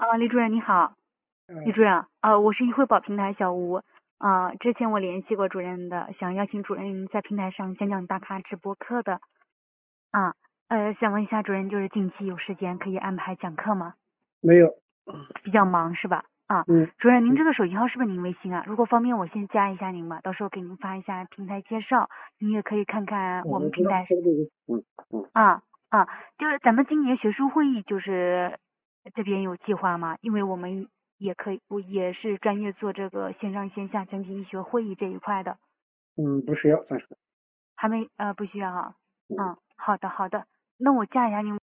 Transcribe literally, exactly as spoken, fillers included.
啊，李主任你好，李嗯， 主任，呃，我是一惠宝平台小吴，啊，之前我联系过主任的，想邀请主任在平台上讲讲大咖直播课的，啊，呃，想问一下主任，就是近期有时间可以安排讲课吗？ 没有。 比较忙是吧？啊， 嗯主任，您嗯， 这个手机号是不是您微信啊？如果方便，我先加一下您吧，到时候给您发一下平台介绍，您也可以看看我我我知道， 们平台。 对对对，嗯嗯。 啊啊，就是咱们今年学术会议就是这边有计划吗？因为我们也可以，我也是专业做这个线上线下整体医学会议这一块的， 嗯，不需要暂时。 还没呃不需要哈。 嗯。 嗯，好的好的，那我加一下您。